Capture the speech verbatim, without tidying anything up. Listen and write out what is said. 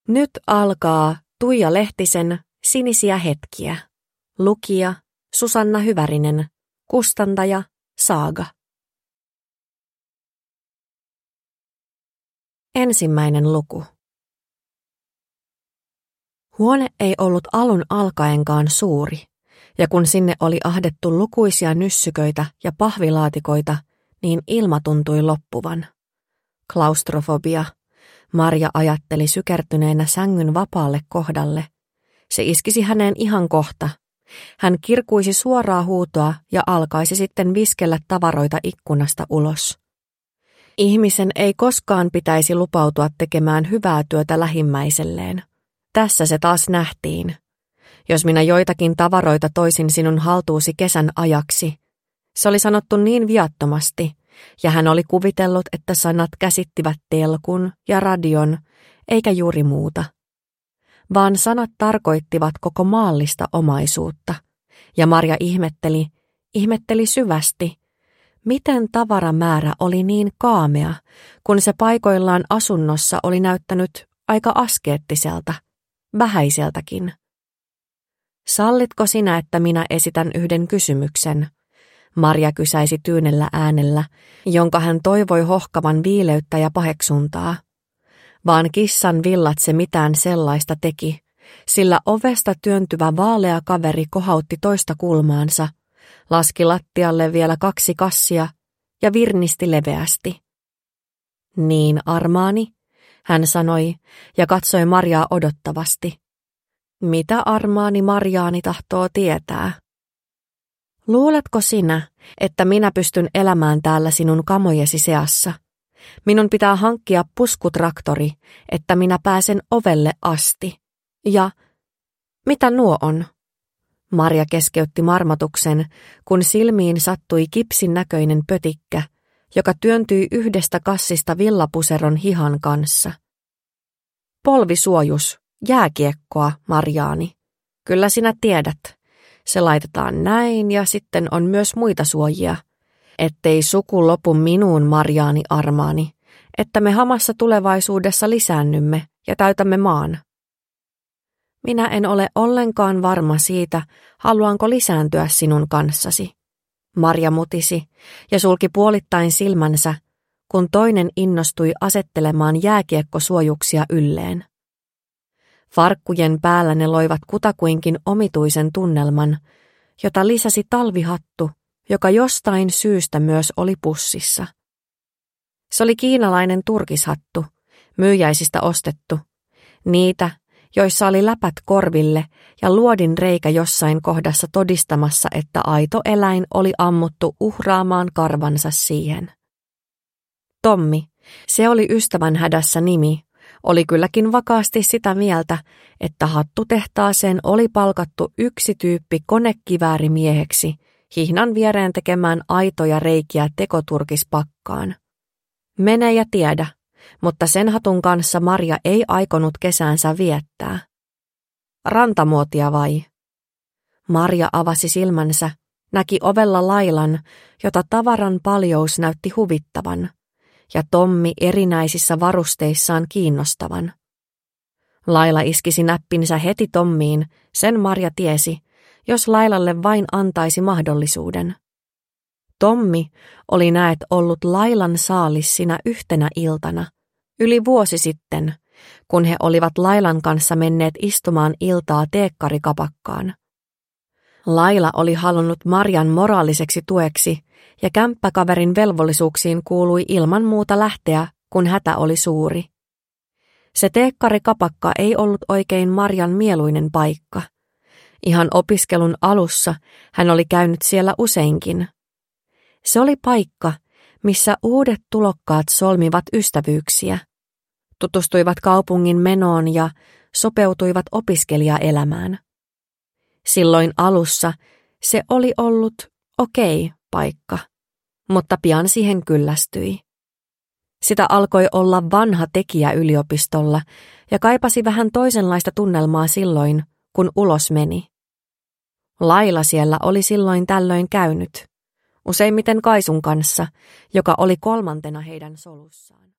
Nyt alkaa Tuija Lehtisen Sinisiä hetkiä. Lukija Susanna Hyvärinen. Kustantaja Saaga. Ensimmäinen luku. Huone ei ollut alun alkaenkaan suuri, ja kun sinne oli ahdettu lukuisia nyssyköitä ja pahvilaatikoita, niin ilma tuntui loppuvan. Klaustrofobia. Marja ajatteli sykertyneenä sängyn vapaalle kohdalle. Se iskisi häneen ihan kohta. Hän kirkuisi suoraa huutoa ja alkaisi sitten viskellä tavaroita ikkunasta ulos. Ihmisen ei koskaan pitäisi lupautua tekemään hyvää työtä lähimmäiselleen. Tässä se taas nähtiin. Jos minä joitakin tavaroita toisin sinun haltuusi kesän ajaksi. Se oli sanottu niin viattomasti, ja hän oli kuvitellut, että sanat käsittivät telkun ja radion, eikä juuri muuta. Vaan sanat tarkoittivat koko maallista omaisuutta, ja Marja ihmetteli, ihmetteli syvästi, miten tavaramäärä oli niin kaamea, kun se paikoillaan asunnossa oli näyttänyt aika askeettiselta, vähäiseltäkin. Sallitko sinä, että minä esitän yhden kysymyksen? Marja kysäisi tyynellä äänellä, jonka hän toivoi hohkavan viileyttä ja paheksuntaa. Vaan kissan villat se mitään sellaista teki, sillä ovesta työntyvä vaalea kaveri kohautti toista kulmaansa, laski lattialle vielä kaksi kassia ja virnisti leveästi. Niin, Armaani, hän sanoi ja katsoi Marjaa odottavasti. Mitä Armaani Marjaani tahtoo tietää? Luuletko sinä, että minä pystyn elämään täällä sinun kamojesi seassa? Minun pitää hankkia puskutraktori, että minä pääsen ovelle asti. Ja mitä nuo on? Marja keskeytti marmatuksen, kun silmiin sattui kipsin näköinen pötikkä, joka työntyi yhdestä kassista villapuseron hihan kanssa. Polvisuojus, jääkiekkoa, Marjaani. Kyllä sinä tiedät. Se laitetaan näin ja sitten on myös muita suojia. Ettei suku lopu minuun, Marjaani Armaani, että me hamassa tulevaisuudessa lisäännymme ja täytämme maan. Minä en ole ollenkaan varma siitä, haluanko lisääntyä sinun kanssasi. Marja mutisi ja sulki puolittain silmänsä, kun toinen innostui asettelemaan jääkiekkosuojuksia ylleen. Farkkujen päällä ne loivat kutakuinkin omituisen tunnelman, jota lisäsi talvihattu, joka jostain syystä myös oli pussissa. Se oli kiinalainen turkishattu, myyjäisistä ostettu, niitä, joissa oli läpät korville ja luodin reikä jossain kohdassa todistamassa, että aito eläin oli ammuttu uhraamaan karvansa siihen. Tommi, se oli ystävän hädässä nimi, oli kylläkin vakaasti sitä mieltä, että hattutehtaaseen oli palkattu yksi tyyppi konekiväärimieheksi hihnan viereen tekemään aitoja reikiä tekoturkispakkaan. Mene ja tiedä, mutta sen hatun kanssa Marja ei aikonut kesäänsä viettää. Rantamuotia vai? Marja avasi silmänsä, näki ovella Lailan, jota tavaran paljous näytti huvittavan, ja Tommi erinäisissä varusteissaan kiinnostavan. Laila iskisi näppinsä heti Tommiin, sen Marja tiesi, jos Lailalle vain antaisi mahdollisuuden. Tommi oli näet ollut Lailan saalis sinä yhtenä iltana, yli vuosi sitten, kun he olivat Lailan kanssa menneet istumaan iltaa teekkarikapakkaan. Laila oli halunnut Marjan moraaliseksi tueksi, ja kämppäkaverin velvollisuuksiin kuului ilman muuta lähteä, kun hätä oli suuri. Se teekkarikapakka ei ollut oikein Marjan mieluinen paikka. Ihan opiskelun alussa hän oli käynyt siellä useinkin. Se oli paikka, missä uudet tulokkaat solmivat ystävyyksiä, tutustuivat kaupungin menoon ja sopeutuivat opiskelijaelämään. Silloin alussa se oli ollut okei paikka, mutta pian siihen kyllästyi. Sitä alkoi olla vanha tekijä yliopistolla ja kaipasi vähän toisenlaista tunnelmaa silloin, kun ulos meni. Laila siellä oli silloin tällöin käynyt, useimmiten Kaisun kanssa, joka oli kolmantena heidän solussaan.